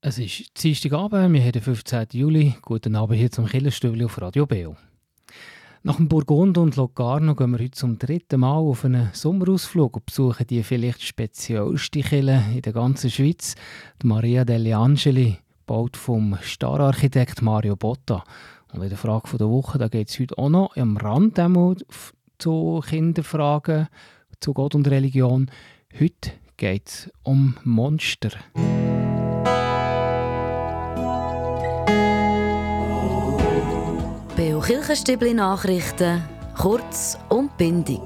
Es ist Dienstagabend, wir haben den 15. Juli. Guten Abend hier zum Killerstübli auf Radio Beo. Nach dem Burgund und Locarno gehen wir heute zum dritten Mal auf einen Sommerausflug und besuchen die vielleicht speziellste Kirche in der ganzen Schweiz, die Maria degli Angeli, gebaut vom Stararchitekt Mario Botta. Und in der Frage der Woche, da geht es heute auch noch am Rand zu Kinderfragen, zu Gott und Religion. Heute geht es um Monster. Beo Kirchenstübli Nachrichten, kurz und bindig.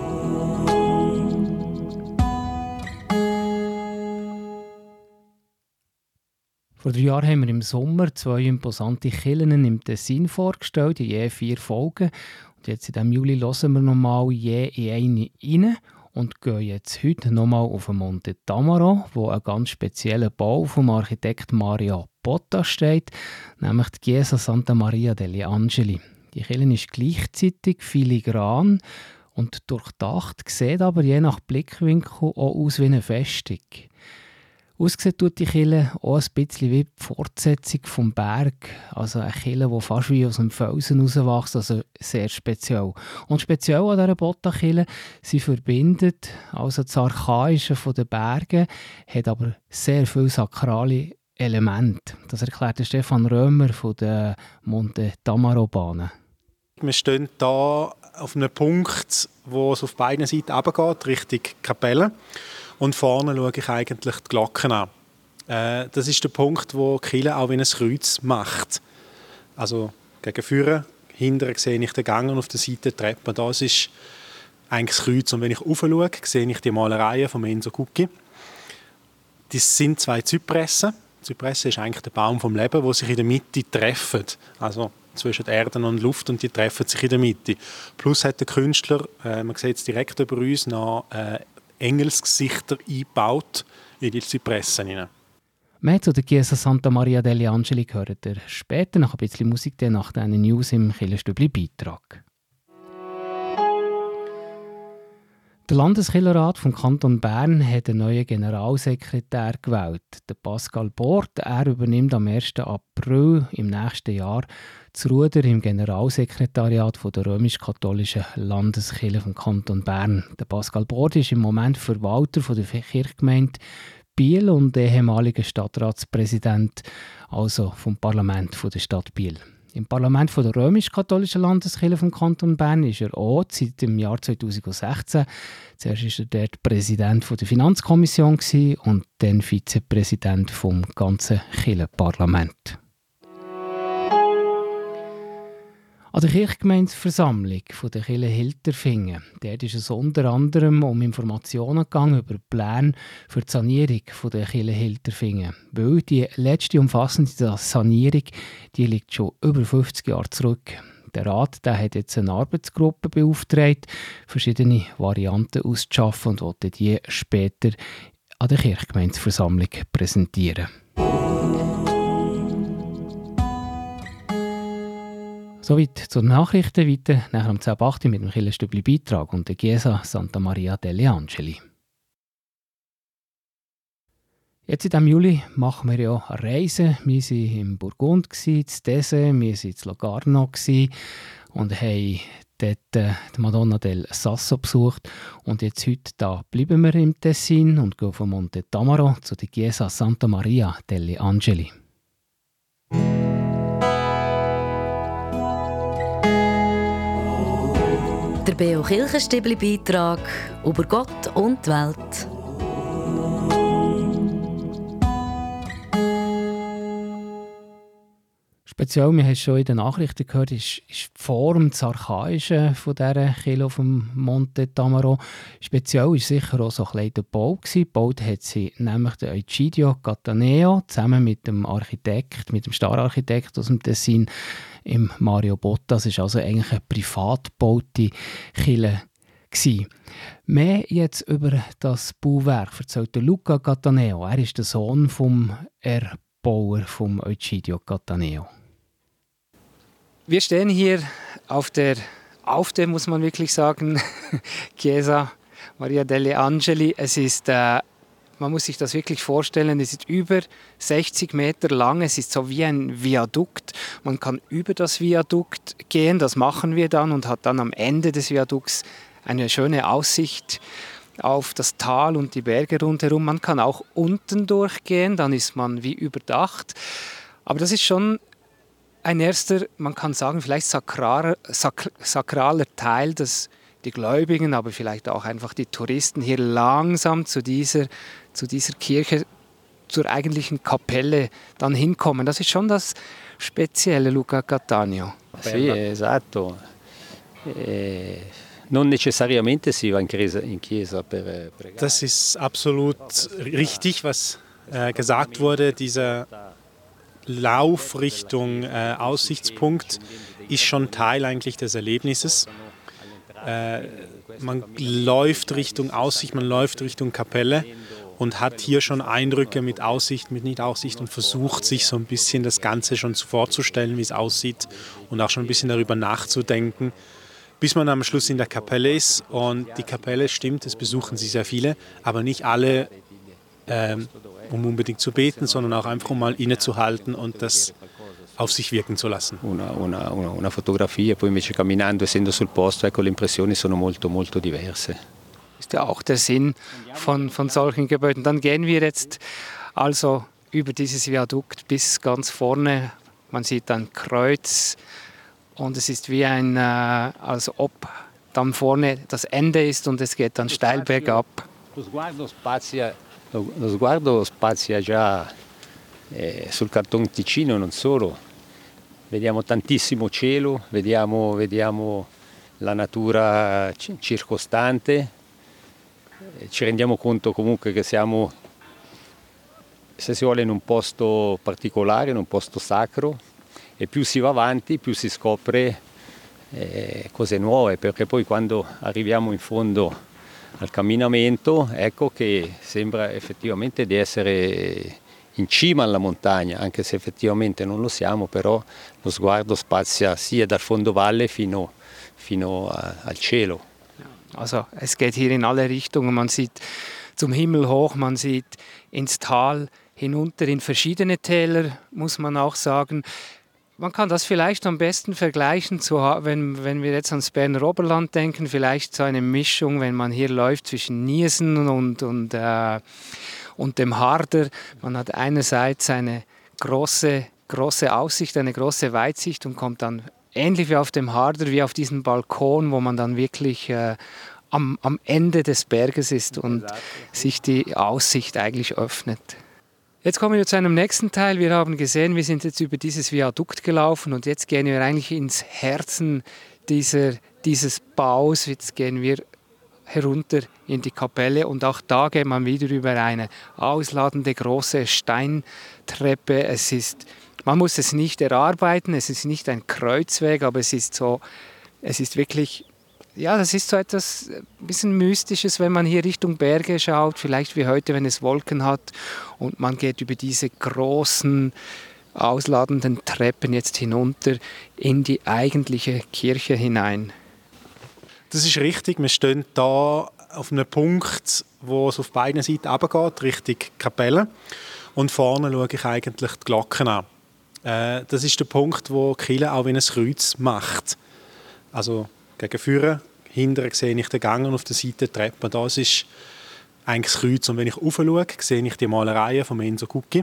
Vor 3 Jahren haben wir im Sommer 2 imposante Kirchen im Tessin vorgestellt, in je 4 Folgen. Und jetzt in diesem Juli hören wir nochmal je in eine rein und gehen jetzt heute nochmal auf den Monte Tamaro, wo ein ganz spezieller Bau vom Architekt Mario Botta steht, nämlich die Chiesa Santa Maria degli Angeli. Die Kirche ist gleichzeitig filigran und durchdacht, sieht aber je nach Blickwinkel auch aus wie eine Festung. Aussehen tut die Kirche auch ein bisschen wie die Fortsetzung vom Berg, also eine Kirche, die fast wie aus dem Felsen herauswächst, also sehr speziell. Und speziell an dieser Botta-Kirche, sie verbindet also das Archaische der Berge, hat aber sehr viele sakrale Elemente. Das erklärt Stefan Römer von der Monte Tamaro-Bahn. Wir stehen hier auf einem Punkt, wo es auf beiden Seiten runtergeht, Richtung Kapelle. Und vorne schaue ich eigentlich die Glocken an. Das ist der Punkt, wo die Kirche auch wie ein Kreuz macht. Also gegen vorne, hinten sehe ich den Gang und auf der Seite die Treppe. Das ist eigentlich das Kreuz. Und wenn ich rauf schaue, sehe ich die Malereien von Enzo Cucchi. Das sind 2 Zypressen. Die Zypresse ist eigentlich der Baum vom Leben, wo sich in der Mitte treffen. Also zwischen der Erde und Luft, und die treffen sich in der Mitte. Plus hat der Künstler, man sieht es direkt über uns, noch Engelsgesichter eingebaut in die Zypressen hinein. Mehr zu der Chiesa Santa Maria degli Angeli gehört ihr später, nach ein bisschen Musik, dann nach diesen News im Killerstübli-Beitrag. Der Landeskirchenrat vom Kanton Bern hat einen neuen Generalsekretär gewählt. Der Pascal Bord, er übernimmt am 1. April im nächsten Jahr das Ruder im Generalsekretariat der römisch-katholischen Landeskirche vom Kanton Bern. Der Pascal Bord ist im Moment Verwalter der Kirchgemeinde Biel und ehemaliger Stadtratspräsident, also vom Parlament der Stadt Biel. Im Parlament der römisch-katholischen Landeskirche vom Kanton Bern ist er auch seit dem Jahr 2016. Zuerst war er dort Präsident der Finanzkommission und dann Vizepräsident vom ganzen Kirchenparlament. An der Kirchgemeindeversammlung der Kirche Hilterfingen, dort ist es unter anderem um Informationen gegangen über Pläne für die Sanierung der Kirche Hilterfingen. Weil die letzte umfassende Sanierung, die liegt schon über 50 Jahre zurück. Der Rat hat jetzt eine Arbeitsgruppe beauftragt, verschiedene Varianten auszuschaffen und wollte die später an der Kirchgemeindeversammlung präsentieren. Soweit zu den Nachrichten. Weiter nachher um 10.08 Uhr mit dem Killerstübli-Beitrag und der Chiesa Santa Maria degli Angeli. Jetzt in diesem Juli machen wir ja eine Reise. Wir waren im Burgund, in Dessin, wir waren in Locarno und haben dort die Madonna del Sasso besucht. Und jetzt heute da bleiben wir im Tessin und gehen von Monte Tamaro zu der Chiesa Santa Maria degli Angeli. Der Beo Kirchenstübli-Beitrag über Gott und die Welt. Speziell, wir haben es schon in den Nachrichten gehört, ist die Form, das Archaische von dieser Kirche auf dem Monte Tamaro. Speziell war sicher auch so ein bisschen der Bau gewesen. Gebaut hat sie nämlich der Egidio Cattaneo zusammen mit dem Architekt, mit dem Stararchitekt aus dem Tessin, im Mario Botta. Das ist also eigentlich eine privat gebaute Kirche gewesen. Mehr jetzt über das Bauwerk erzählt der Luca Cattaneo. Er ist der Sohn vom Erbauer vom Egidio Cattaneo. Wir stehen hier auf der muss man wirklich sagen, Chiesa Maria degli Angeli. Es ist man muss sich das wirklich vorstellen, es ist über 60 Meter lang, es ist so wie ein Viadukt. Man kann über das Viadukt gehen, das machen wir dann und hat dann am Ende des Viadukts eine schöne Aussicht auf das Tal und die Berge rundherum. Man kann auch unten durchgehen, dann ist man wie überdacht. Aber das ist schon ein erster, man kann sagen, vielleicht sakraler Teil, dass die Gläubigen, aber vielleicht auch einfach die Touristen hier langsam zu dieser Kirche, zur eigentlichen Kapelle dann hinkommen. Das ist schon das Spezielle, Luca Cattaneo. Sì, esatto. Non necessariamente si va in chiesa per pregare. Das ist absolut richtig, was gesagt wurde. Dieser Lauf Richtung Aussichtspunkt ist schon Teil eigentlich des Erlebnisses. Man läuft Richtung Aussicht, man läuft Richtung Kapelle und hat hier schon Eindrücke mit Aussicht, mit Nicht-Aussicht und versucht sich so ein bisschen das Ganze schon vorzustellen, wie es aussieht und auch schon ein bisschen darüber nachzudenken, bis man am Schluss in der Kapelle ist. Und die Kapelle, stimmt, es besuchen sie sehr viele, aber nicht alle, um unbedingt zu beten, sondern auch einfach um mal innezuhalten und das auf sich wirken zu lassen. Una fotografia, poi invece camminando, essendo sul posto, ecco, le impressioni sono molto, molto diverse. Ist ja auch der Sinn von solchen Gebäuden. Dann gehen wir jetzt also über dieses Viadukt bis ganz vorne. Man sieht ein Kreuz und es ist wie als ob dann vorne das Ende ist und es geht dann steil bergab. Lo sguardo spazia già sul Canton Ticino, non solo. Vediamo tantissimo cielo, vediamo la natura circostante, ci rendiamo conto comunque che siamo, se si vuole, in un posto particolare, in un posto sacro, e più si va avanti più si scopre cose nuove, perché poi quando arriviamo in fondo al camminamento, ecco che sembra effettivamente di essere in cima alla montagna, anche se effettivamente non lo siamo, però lo sguardo spazia sia dal fondovalle fino al cielo. Also es geht hier in alle Richtungen, man sieht zum Himmel hoch, man sieht ins Tal hinunter, in verschiedene Täler, muss man auch sagen. Man kann das vielleicht am besten vergleichen, wenn wir jetzt ans Berner Oberland denken, vielleicht so eine Mischung, wenn man hier läuft zwischen Niesen und dem Harder. Man hat einerseits eine große Aussicht, eine große Weitsicht und kommt dann ähnlich wie auf dem Harder, wie auf diesem Balkon, wo man dann wirklich am Ende des Berges ist und sich die Aussicht eigentlich öffnet. Jetzt kommen wir zu einem nächsten Teil. Wir haben gesehen, wir sind jetzt über dieses Viadukt gelaufen und jetzt gehen wir eigentlich ins Herzen dieses Baus. Jetzt gehen wir herunter in die Kapelle und auch da geht man wieder über eine ausladende große Steintreppe. Man muss es nicht erarbeiten, es ist nicht ein Kreuzweg, aber es ist wirklich, ja, das ist so etwas ein bisschen Mystisches, wenn man hier Richtung Berge schaut, vielleicht wie heute, wenn es Wolken hat und man geht über diese großen, ausladenden Treppen jetzt hinunter in die eigentliche Kirche hinein. Das ist richtig. Wir stehen hier auf einem Punkt, wo es auf beiden Seiten runtergeht, Richtung Kapelle. Und vorne schaue ich eigentlich die Glocken an. Das ist der Punkt, wo die Kirche auch wie ein Kreuz macht. Also gegen vorne, hinten sehe ich den Gang und auf der Seite die Treppe. Das ist eigentlich das Kreuz. Und wenn ich rauf schaue, sehe ich die Malereien von Enzo Gucci.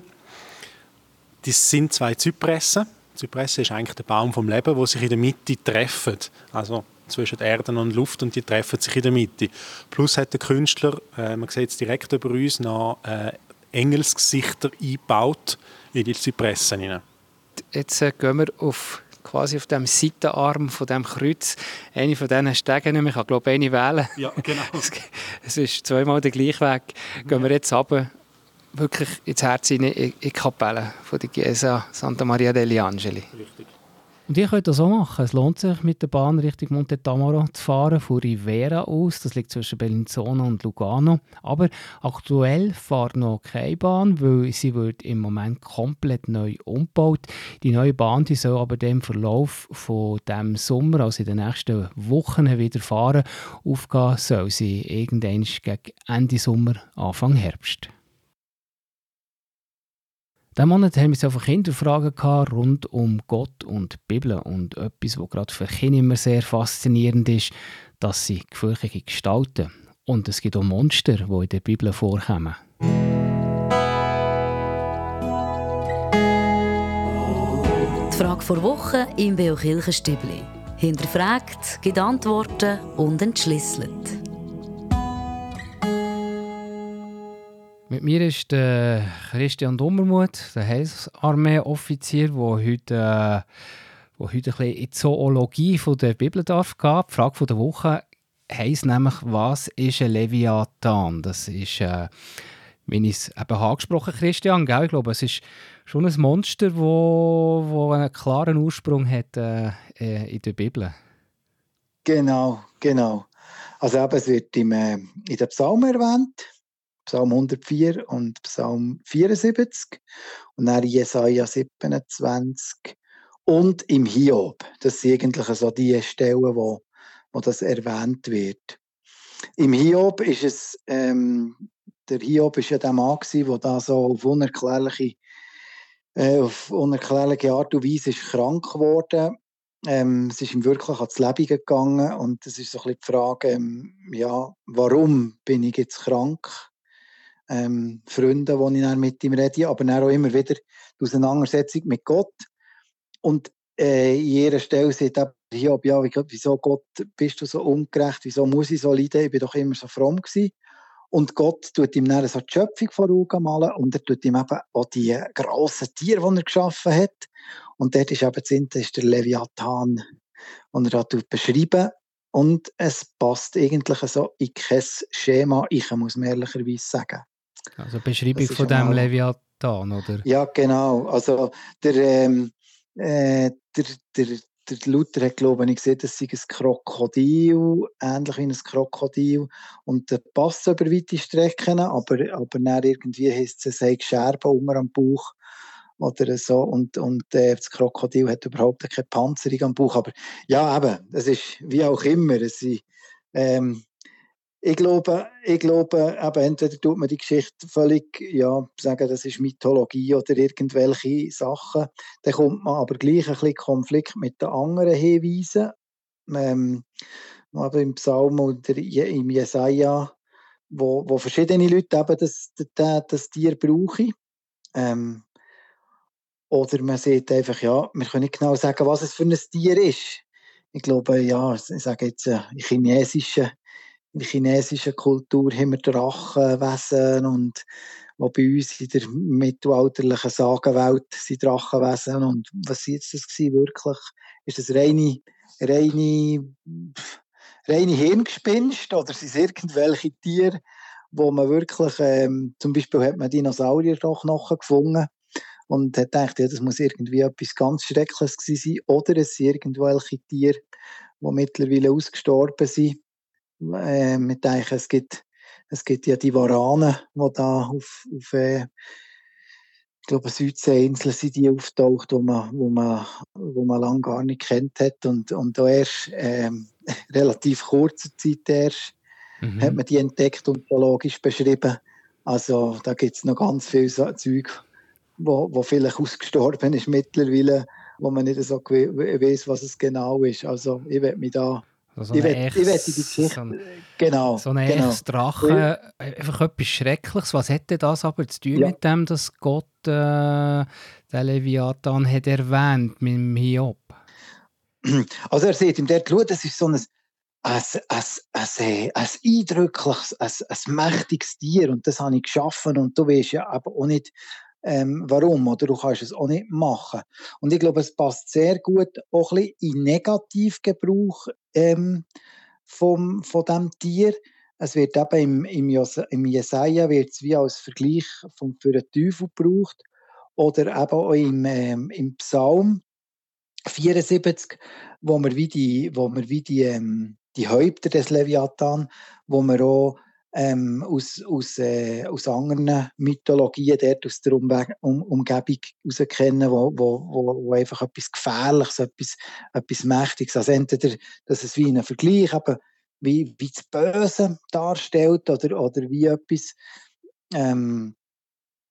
Das sind zwei Zypressen. Die Zypresse ist eigentlich der Baum vom Leben, wo sich in der Mitte treffen. Also zwischen Erde und Luft und die treffen sich in der Mitte. Plus hat der Künstler, man sieht es direkt über uns, noch Engelsgesichter eingebaut in die Zypressen hinein. Jetzt gehen wir quasi auf dem Seitenarm von dem Kreuz, eine von diesen Stegen, ich kann glaube eine wählen. Ja, genau. Es ist zweimal der gleiche Weg. Gehen wir jetzt runter, wirklich ins Herz in die Kapelle von der Chiesa Santa Maria degli Angeli. Richtig. Und ihr könnt das auch machen. Es lohnt sich, mit der Bahn Richtung Monte Tamaro zu fahren, von Rivera aus. Das liegt zwischen Bellinzona und Lugano. Aber aktuell fährt noch keine Bahn, weil sie wird im Moment komplett neu umgebaut. Die neue Bahn die soll aber im Verlauf von dem Sommer, also in den nächsten Wochen, wieder fahren. Aufgehen soll sie irgendwann gegen Ende Sommer, Anfang Herbst. Diesen Monat haben wir so viele Kinderfragen gehabt, rund um Gott und die Bibel. Und etwas, was gerade für Kinder immer sehr faszinierend ist, dass sie gefürchtige Gestalten. Und es gibt auch Monster, die in der Bibel vorkommen. Die Frage vor Woche im Beo Kirchenstübli. Hinterfragt, gibt Antworten und entschlüsselt. Mit mir ist der Christian Dummermuth, der Heilsarmee-Offizier, der heute ein bisschen in die Zoologie der Bibel darf gehen. Die Frage der Woche heisst nämlich, was ist ein Leviathan? Das ist, wie ich es eben angesprochen habe, Christian, gell? Ich glaube, es ist schon ein Monster, das einen klaren Ursprung hat in der Bibel. Genau. Also eben, es wird in den Psalmen erwähnt. Psalm 104 und Psalm 74 und dann Jesaja 27 und im Hiob. Das sind eigentlich so die Stellen, wo das erwähnt wird. Im Hiob ist es, der Hiob ist ja der Mann gewesen, der da so auf unerklärliche Art und Weise ist krank geworden. Es ist ihm wirklich ans Leben gegangen und es ist so ein bisschen die Frage, warum bin ich jetzt krank? Freunde, die ich dann mit ihm rede, aber dann auch immer wieder die Auseinandersetzung mit Gott. Und in jeder Stelle sagt Hiob, wieso Gott, bist du so ungerecht, wieso muss ich so leiden, ich bin doch immer so fromm gewesen. Und Gott tut ihm dann so die Schöpfung vor Augen malen und er tut ihm eben auch die grossen Tiere, die er geschaffen hat. Und dort ist eben der Leviathan, den er da beschreiben. Und es passt eigentlich so in kein Schema, ich muss mir ehrlicherweise sagen. Also Beschreibung von dem Leviathan, oder? Ja, genau. Also der Luther hat, glaube ich, gesehen, das sei ein Krokodil, ähnlich wie ein Krokodil. Und der passt über weite Strecken, aber dann irgendwie heisst es, sei Scherben unter am Bauch oder so. Und das Krokodil hat überhaupt keine Panzerung am Bauch. Aber ja, eben, es ist wie auch immer. Ich glaube, eben, entweder tut man die Geschichte völlig sagen, das ist Mythologie oder irgendwelche Sachen. Dann kommt man aber gleich ein bisschen Konflikt mit den anderen Hinweisen. Aber im Psalm oder im Jesaja, wo verschiedene Leute eben das Tier brauchen. Oder man sieht einfach, wir können nicht genau sagen, was es für ein Tier ist. Ich glaube, ich sage jetzt, in der chinesischen Kultur haben wir Drachenwesen und wo bei uns in der mittelalterlichen Sagenwelt sind Drachenwesen. Und was war jetzt das wirklich? Ist das reine Hirngespinst oder sind es irgendwelche Tiere, wo man wirklich, zum Beispiel hat man Dinosaurier doch noch gefunden und hat gedacht, das muss irgendwie etwas ganz Schreckliches gewesen sein. Oder es sind irgendwelche Tiere, die mittlerweile ausgestorben sind. Wir denken, es gibt ja die Waranen, die da auf ich glaube, Südseeinsel sind die auftaucht, wo man lange gar nicht kennt hat und da erst relativ kurzer Zeit erst hat man die entdeckt und zoologisch beschrieben. Also da gibt es noch ganz viel Zeug, wo vielleicht ausgestorben ist mittlerweile, wo man nicht so weiss, was es genau ist. Also ich werde mich da So ein echtes Drache, einfach etwas Schreckliches. Was hätte das aber zu tun mit dem, dass Gott den Leviathan hat erwähnt mit dem Hiob? Also er sieht ihm dort, das ist so ein eindrückliches, ein mächtiges Tier und das habe ich geschaffen und du weißt ja aber auch nicht, warum, oder du kannst es auch nicht machen. Und ich glaube, es passt sehr gut auch ein bisschen in Negativgebrauch von diesem Tier. Es wird eben im Jesaja wird's wie als Vergleich für den Teufel gebraucht oder eben auch im Psalm 74, wo wir wie die Häupter des Leviathan, wo wir auch aus anderen Mythologien dort aus der Umgebung heraus kennen, wo einfach etwas Gefährliches, etwas Mächtiges, also entweder, dass es wie ein Vergleich, eben, wie das Böse darstellt oder wie etwas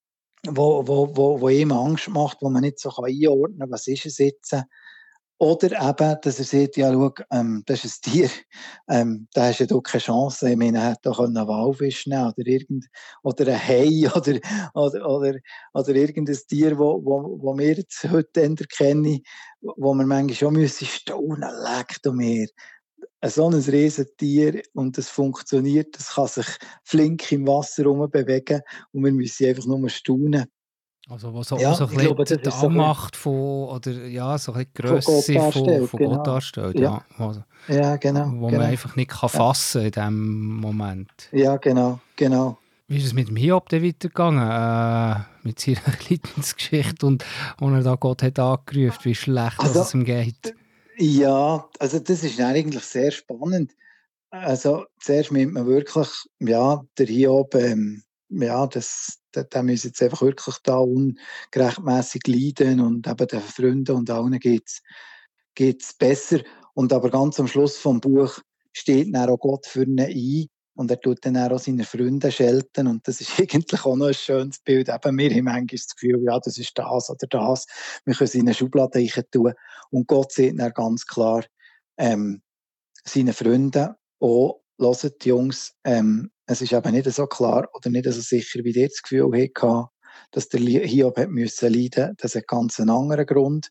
wo ihm Angst macht, wo man nicht so einordnen kann, was ist es jetzt. Oder eben, dass er sagt, ja, schau, das ist ein Tier, da hast du keine Chance. Ich meine, er hätte doch einen Walfisch nehmen oder ein Hai oder irgendein Tier, wo wir jetzt heute kennen, wo wir manchmal schon staunen müssen, leckt mir. So ein Riesentier und das funktioniert, das kann sich flink im Wasser bewegen und wir müssen einfach nur staunen. Also wo so, Ja, so ich glaube, die das ist so Anmacht von so die von Gott Grösse darstellt, von genau. Gott darstellt, Ja, ja. Also, ja, genau. wo man genau. einfach nicht fassen kann in diesem Moment. Ja, genau. Wie ist es mit dem Hiob dann weitergegangen? Mit seiner Leidensgeschichte und er da Gott hat angerufen, wie schlecht es ihm geht? Ja, also das ist eigentlich sehr spannend. Also zuerst meint man wirklich, ja, der Hiob, ja, der muss jetzt einfach wirklich da ungerechtmässig leiden und eben den Freunden und allen geht's besser. Und aber ganz am Schluss vom Buch steht dann auch Gott für ihn ein und er tut dann auch seine Freunde schelten und das ist eigentlich auch noch ein schönes Bild. Eben, wir haben manchmal das Gefühl, ja, das ist das oder das. Wir können es in eine Schublade rein tun und Gott sieht dann ganz klar seinen Freunden auch, hört Jungs, es ist eben nicht so klar oder nicht so sicher, wie ihr das Gefühl hatte, dass der Hiob leiden musste. Das hat ganz einen anderen Grund.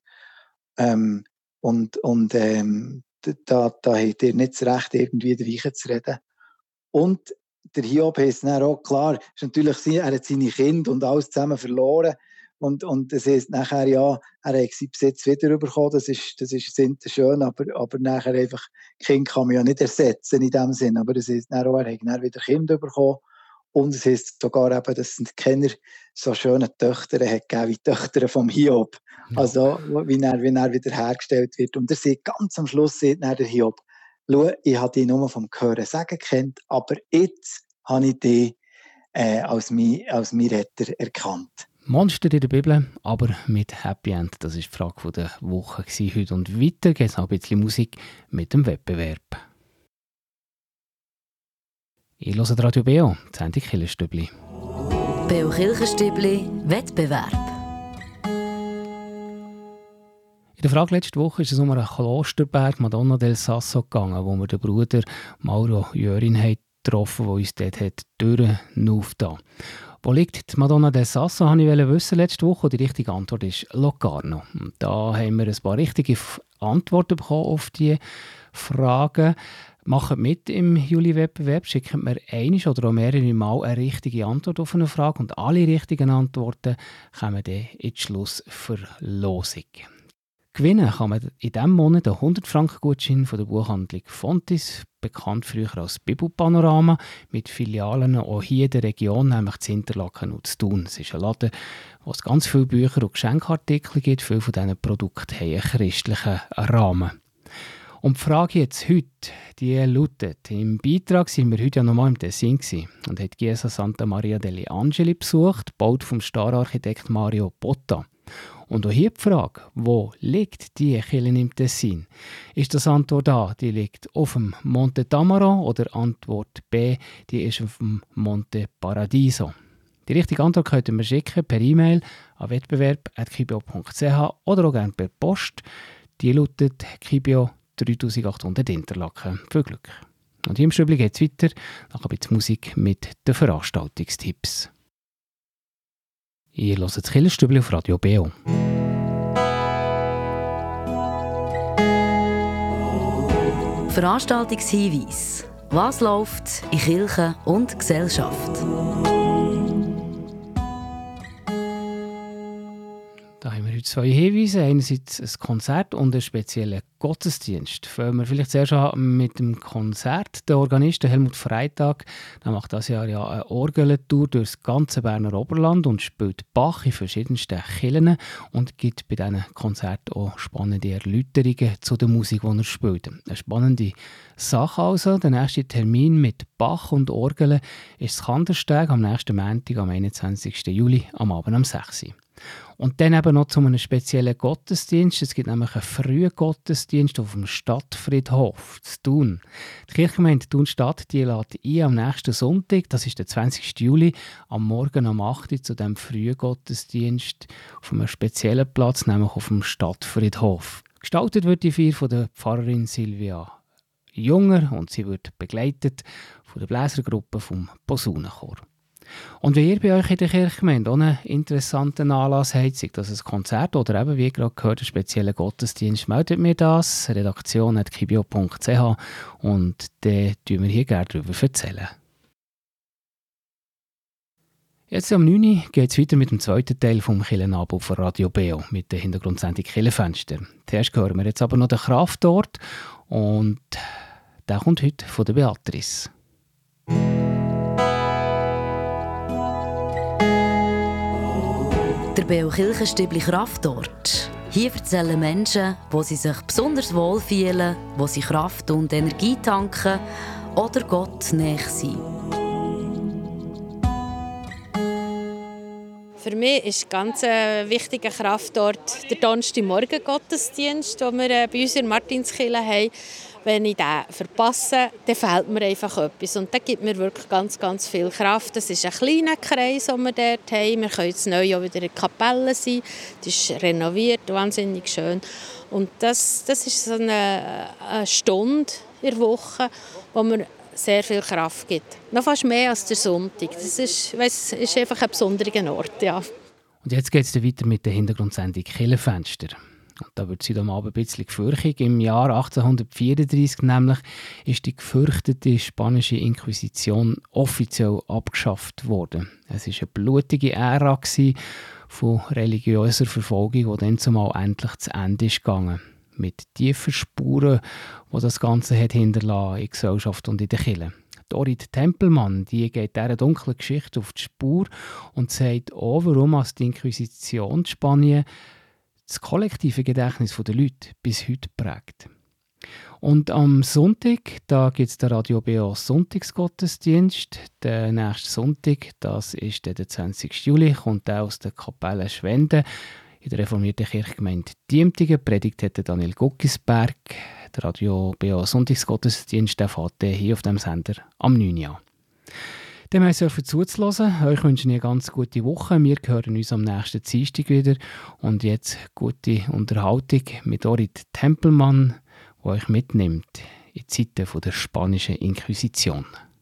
Da habt ihr nicht das Recht, irgendwie reinzureden. Und der Hiob ist dann auch klar, ist natürlich, er hat seine Kinder und alles zusammen verloren. Und das heisst nachher, ja, er hat seinen Besitz wiederbekommen, das ist schön, aber nachher einfach, Kind kann man ja nicht ersetzen in dem Sinn, aber das heisst dann auch, er hat dann wieder Kinder bekommen und es heisst sogar eben, dass es keine so schöne Töchter hat gegeben wie die Töchter vom Hiob, also wie er wieder hergestellt wird. Und er sieht ganz am Schluss, sieht dann der Hiob, schau, ich habe dich nur vom Hören sagen gekannt, aber jetzt habe ich dich als mein Retter erkannt. Monster in der Bibel, aber mit Happy End. Das war die Frage der Woche heute. Und weiter geht es noch ein bisschen Musik mit dem Wettbewerb. Ich höre Radio Beo, die Sendung Kirchenstübli. Beo Kirchenstübli, Wettbewerb. In der Frage letzte Woche ist es um einen Klosterberg Madonna del Sasso gegangen, wo wir den Bruder Mauro Jörin getroffen haben, der uns dort die Türen aufgetan hat. Wo liegt die Madonna del Sasso, wollte ich wissen letzte Woche. Die richtige Antwort ist Locarno. Und da haben wir ein paar richtige Antworten bekommen auf diese Fragen. Macht mit im Juli-Wettbewerb, schickt mir einmal oder auch mehrere Mal eine richtige Antwort auf eine Frage und alle richtigen Antworten kommen dann in die Schlussverlosung. Gewinnen kann man in diesem Monat einen 100-Franken-Gutschein von der Buchhandlung Fontis, bekannt früher als Bibelpanorama, mit Filialen auch hier in der Region, nämlich in Interlaken und in Thun. Es ist ein Laden, wo es ganz viele Bücher und Geschenkartikel gibt. Viele von diesen Produkten haben einen christlichen Rahmen. Und die Frage jetzt heute, die lautet: Im Beitrag waren wir heute ja nochmal im Tessin und haben die Chiesa Santa Maria degli Angeli besucht, gebaut vom Star-Architekt Mario Botta. Und auch hier die Frage, wo liegt die Kirche im Tessin? Ist das Antwort A, die liegt auf dem Monte Tamaro, oder Antwort B, die ist auf dem Monte Paradiso? Die richtige Antwort könnt ihr mir schicken per E-Mail an wettbewerb@kibio.ch oder auch gerne per Post. Die lautet Kibio 3800 Interlaken. Viel Glück. Und hier im Stübli geht es weiter, nach ein bisschen Musik mit den Veranstaltungstipps. Ihr hört das Kirchenstübli auf Radio Beo. Veranstaltungshinweis. Was läuft in Kirche und Gesellschaft? Da haben wir heute zwei Hinweise. Einerseits ein Konzert und einen speziellen Gottesdienst. Fangen wir vielleicht zuerst an mit dem Konzert. Der Organist Helmut Freitag macht dieses Jahr ja eine Orgeltour durch das ganze Berner Oberland und spielt Bach in verschiedensten Kirchen und gibt bei diesen Konzerten auch spannende Erläuterungen zu der Musik, die er spielt. Eine spannende Sache also. Der nächste Termin mit Bach und Orgeln ist das Kandersteg am nächsten Montag, am 21. Juli, am Abend um 6 Uhr. Und dann eben noch zu einem speziellen Gottesdienst. Es gibt nämlich einen frühen Gottesdienst auf dem Stadtfriedhof zu Thun. Die Kirchgemeinde Thun-Stadt lädt ein am nächsten Sonntag, das ist der 20. Juli, am Morgen um 8 Uhr zu diesem frühen Gottesdienst auf einem speziellen Platz, nämlich auf dem Stadtfriedhof. Gestaltet wird die Feier von der Pfarrerin Silvia Junger und sie wird begleitet von der Bläsergruppe vom Posaunenchor. Und wenn ihr bei euch in der Kirchgemeinde auch einen interessanten Anlass habt, sei das ein Konzert oder eben, wie gerade gehört, einen speziellen Gottesdienst, meldet mir das, redaktion@kibio.ch und dann tun wir hier gerne darüber erzählen. Jetzt am 9 Uhr geht es weiter mit dem zweiten Teil vom Kirchenabend von Radio Beo mit der Hintergrundsendung Kirchenfenster. Zuerst hören wir jetzt aber noch den Kraftort und der kommt heute von der Beatrice. Der Beo Kirchenstübli Kraftort. Hier erzählen Menschen, wo sie sich besonders wohl fühlen, wo sie Kraft und Energie tanken oder Gott näher sind. Für mich ist ganz wichtiger Kraftort der Donnerstagmorgen-Gottesdienst, den wir bei uns in Martinskirche haben. Wenn ich den verpasse, dann fehlt mir einfach etwas. Und das gibt mir wirklich ganz, ganz viel Kraft. Das ist ein kleiner Kreis, den wir dort haben. Wir können jetzt neu auch wieder in der Kapelle sein. Die ist renoviert, wahnsinnig schön. Und das ist so eine Stunde in der Woche, wo mir sehr viel Kraft gibt. Noch fast mehr als der Sonntag. Das ist einfach ein besonderer Ort. Ja. Und jetzt geht es weiter mit der Hintergrundsendung Kirchenfenster. Und da wird es heute Abend ein bisschen gefürchtig. Im Jahr 1834 nämlich ist die gefürchtete spanische Inquisition offiziell abgeschafft worden. Es war eine blutige Ära von religiöser Verfolgung, die dann zumal endlich zu Ende ist gegangen. Mit tiefen Spuren, die das Ganze hat hinterlassen in der Gesellschaft und in der Kirche. Dorit Tempelmann, die geht dieser dunklen Geschichte auf die Spur und sagt auch, warum die Inquisition Spanien das kollektive Gedächtnis der Leute bis heute prägt. Und am Sonntag, da gibt es den Radio Beo Sonntagsgottesdienst. Der nächste Sonntag, das ist der 20. Juli, kommt der aus der Kapelle Schwende in der reformierten Kirchgemeinde Diemtigen. Predigt hat Daniel Guckisberg. Der Radio Beo Sonntagsgottesdienst fährt hier auf dem Sender am 9. Uhr an. Dem heißt es zuzuhören. Euch wünsche ich eine ganz gute Woche. Wir hören uns am nächsten Dienstag wieder. Und jetzt gute Unterhaltung mit Dorit Tempelmann, die euch mitnimmt in die Zeiten der spanischen Inquisition.